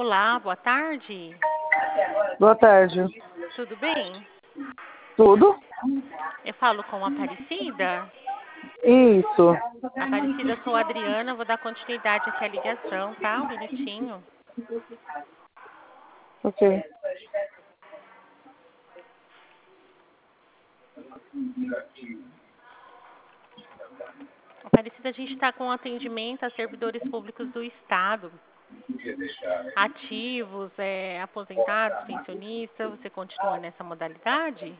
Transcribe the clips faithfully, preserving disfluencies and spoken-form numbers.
Olá, boa tarde. Boa tarde. Tudo bem? Tudo? Eu falo com a Aparecida. Isso. Aparecida, sou a Adriana, vou dar continuidade aqui à ligação, tá? Um minutinho. Ok. Aparecida, a gente está com atendimento a servidores públicos do Estado. Ativos, é, aposentados, pensionistas, você continua nessa modalidade?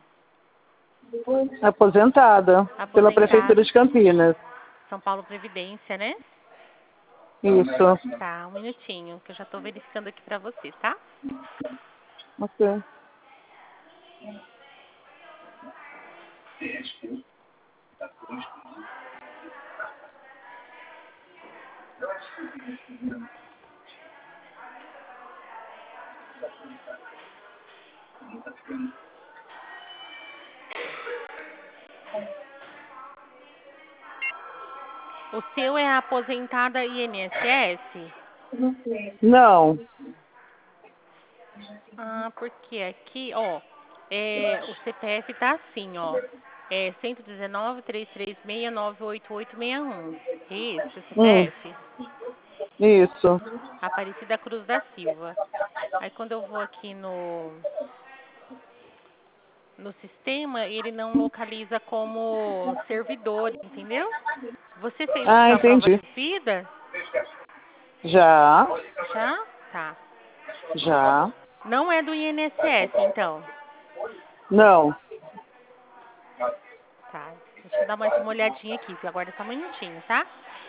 Aposentada pela Aposentado. Prefeitura de Campinas. São Paulo Previdência, né? Isso. Tá, um minutinho, que eu já estou verificando aqui para você, tá? Ok. O seu é aposentada I N S S? Não. Ah, porque aqui, ó, é, o C P F tá assim, ó. É cento e dezenove, trezentos e trinta e seis, nove oito oito seis um. Esse, o Hum, C P F? isso. Aparecida Cruz da Silva. Aí quando eu vou aqui no, no sistema, ele não localiza como servidor, entendeu? Você fez Ah, uma prova entendi. de vida? Já. Já? Tá. Já. Não é do I N S S, então. Não. Tá. Deixa eu dar mais uma olhadinha aqui, viu? Aguarda só um minutinho, tá?